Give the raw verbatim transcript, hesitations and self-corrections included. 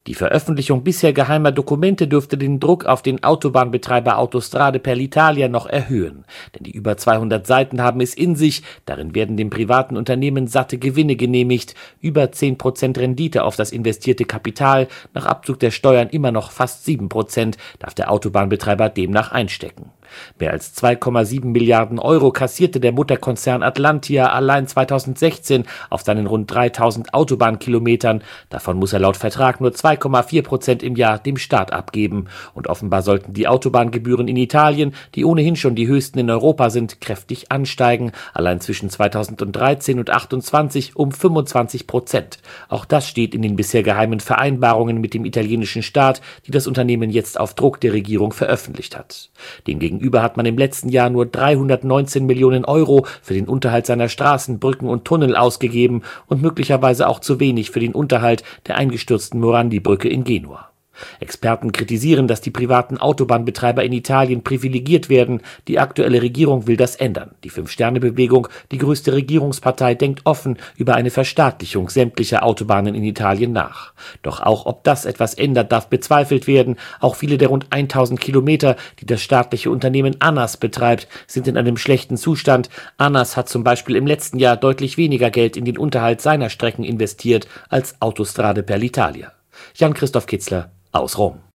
Die Veröffentlichung bisher geheimer Dokumente dürfte den Druck auf den Autobahnbetreiber Autostrade per l'Italia noch erhöhen. Denn die über zweihundert Seiten haben es in sich. Darin werden dem privaten Unternehmen satte Gewinne genehmigt. Über zehn Prozent Rendite auf das investierte Kapital. Nach Abzug der Steuern immer noch fast sieben Prozent darf der Autobahnbetreiber demnach einstecken. Mehr als zwei Komma sieben Milliarden Euro kassierte der Mutterkonzern Atlantia allein zweitausendsechzehn auf seinen rund dreitausend Autobahnkilometern. Davon muss er laut Vertrag nur zwei Komma vier Prozent im Jahr dem Staat abgeben. Und offenbar sollten die Autobahngebühren in Italien, die ohnehin schon die höchsten in Europa sind, kräftig ansteigen. Allein zwischen zweitausenddreizehn und achtundzwanzig um fünfundzwanzig Prozent. Auch das steht in den bisher geheimen Vereinbarungen mit dem italienischen Staat, die das Unternehmen jetzt auf Druck der Regierung veröffentlicht hat. Demgegenüber Gegenüber hat man im letzten Jahr nur dreihundertneunzehn Millionen Euro für den Unterhalt seiner Straßen, Brücken und Tunnel ausgegeben und möglicherweise auch zu wenig für den Unterhalt der eingestürzten Morandi-Brücke in Genua. Experten kritisieren, dass die privaten Autobahnbetreiber in Italien privilegiert werden. Die aktuelle Regierung will das ändern. Die Fünf-Sterne-Bewegung, die größte Regierungspartei, denkt offen über eine Verstaatlichung sämtlicher Autobahnen in Italien nach. Doch auch ob das etwas ändert, darf bezweifelt werden. Auch viele der rund tausend Kilometer, die das staatliche Unternehmen ANAS betreibt, sind in einem schlechten Zustand. ANAS hat zum Beispiel im letzten Jahr deutlich weniger Geld in den Unterhalt seiner Strecken investiert als Autostrade per l'Italia. Jan-Christoph Kitzler aus Rom.